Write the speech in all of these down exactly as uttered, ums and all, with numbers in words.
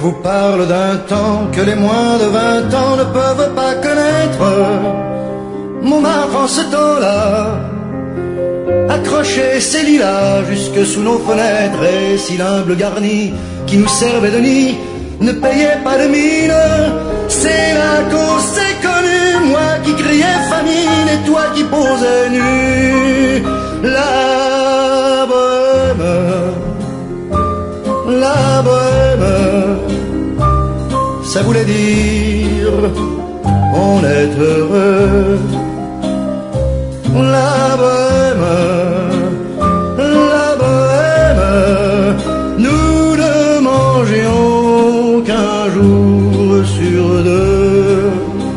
vous parle d'un temps que les moins de vingt ans ne peuvent pas connaître. Montmartre en ce temps-là accrochait ses lilas jusque sous nos fenêtres, et si l'humble garni qui nous servait de nid ne payait pas de mine, c'est là qu'on s'est connus, moi qui criais famine et toi qui posais nu. La bohème, la bohème, ça voulait dire on est heureux. La bohème, la bohème, nous ne mangions qu'un jour sur deux.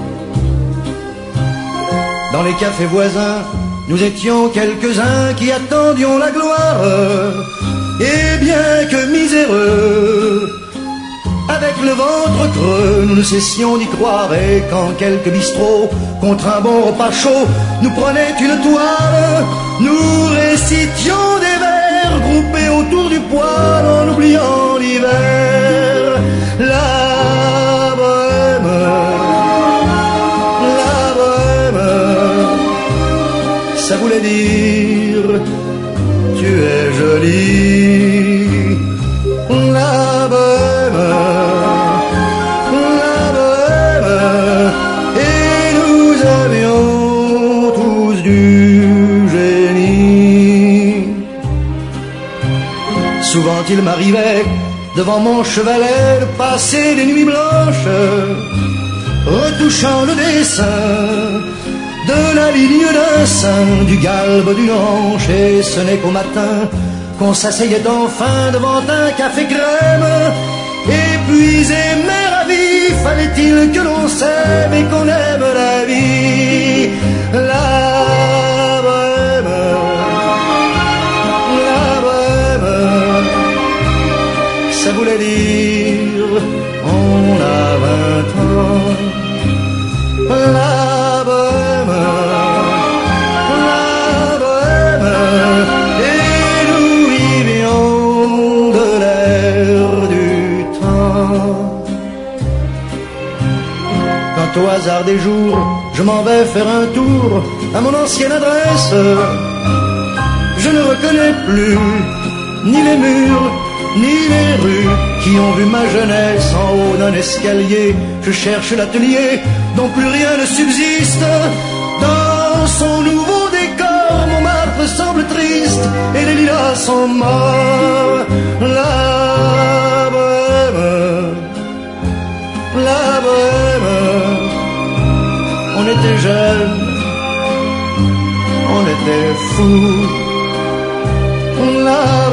Dans les cafés voisins, nous étions quelques-uns qui attendions la gloire. Et bien que miséreux, avec le ventre creux, nous ne cessions d'y croire. Et quand quelques bistrots, contre un bon repas chaud, nous prenaient une toile, nous récitions des vers groupés autour du poêle en oubliant l'hiver. La bohème, la bohème, ça voulait dire tu es jolie. La bohème, la bohème, et nous avions tous du génie. Souvent il m'arrivait devant mon chevalet de passer des nuits blanches, retouchant le dessin de la ligne d'un sein, du galbe d'une hanche, et ce n'est qu'au matin qu'on s'asseyait enfin devant un café crème. Épuisé mais ravi, fallait-il que l'on s'aime et qu'on aime la vie. La bohème, la bohème, ça voulait dire on a vingt ans. La bohème, la bohème, et nous vivions de l'air du temps. Quand au hasard des jours, je m'en vais faire un tour à mon ancienne adresse, je ne reconnais plus ni les murs, ni les rues qui ont vu ma jeunesse en haut d'un escalier. Je cherche l'atelier dont plus rien ne subsiste. Dans son nouveau décor, Montmartre semble triste et les lilas sont morts. La bohème, la bohème, on était jeunes, on était fous. La